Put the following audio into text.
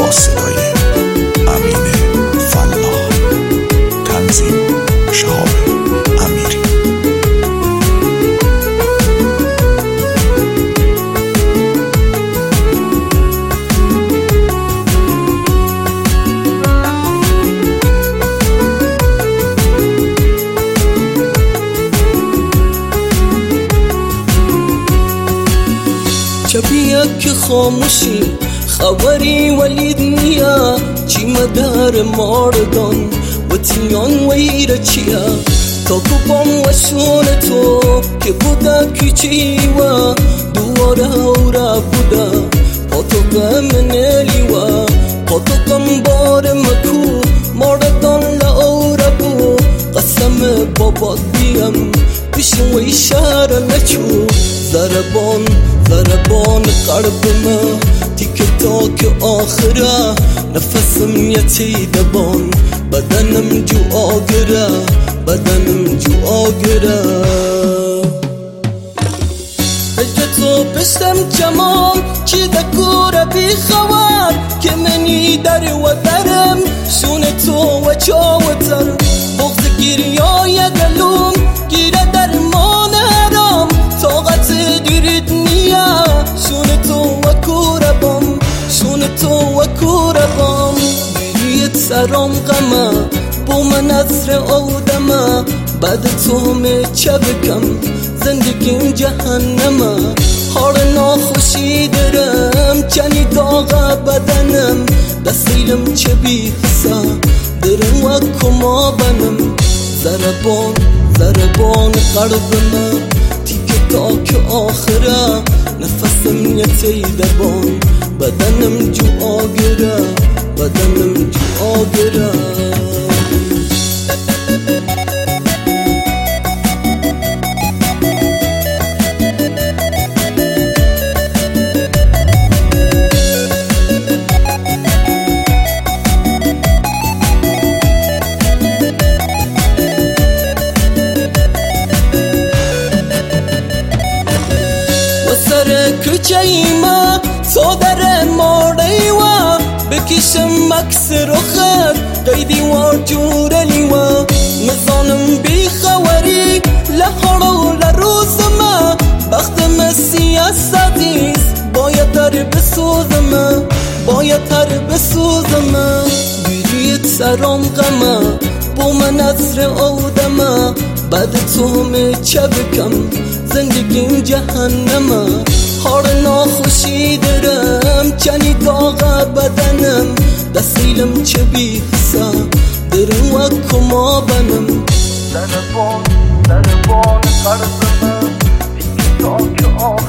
با صدای امین فلاح، تنظیم شهاب امیری. شبیه که خاموشی خبری ولید نیا چی مدار ماردان و تیان ویره چیا تا کبام و شون تو که بودا کچی و دواره اورا بودا پاتو بمنلی و پاتو کم بار مکو ماردان لأورا بو قسم بابا دیم بشن و اشاره نچو ضربان قلبما تیک تاک آخره نفسم یتی دبان بدنم جو آگره هجتو پشتم جمال چی دکوره بی خوار که منی در و درم شون تو و چاوتر بغض گیریای دلوم گیره درمان هرام طاقت دیرید نیا شون تو و کوره بام بیریت سرام غمه با من اصر آدمه بعد تو همه چه بکم زندگیم جهنمه حال ناخوشی درم چنی داغه بدنم دستیلم چه بیخسه درم و کما بنم ضربان قلبمه تیک تاک آخره نفسم یتی دبان بدنم جو آگره کچه ایما تو در ماره و بکشم مکس رخت قیدی و جورلی و مزانم بی خوری لحرو لروز ما بختم سیاستیست باید تر بسوزم بیریت سرام غمه با من اصر آدمه بعد تو همه چه بکم زندگیم جهنمه حال ناخوشی درم چنی داغه بدنم دستیلم چه بیخسه درم و کما بنم ضربان قلبم تیک تاک آخر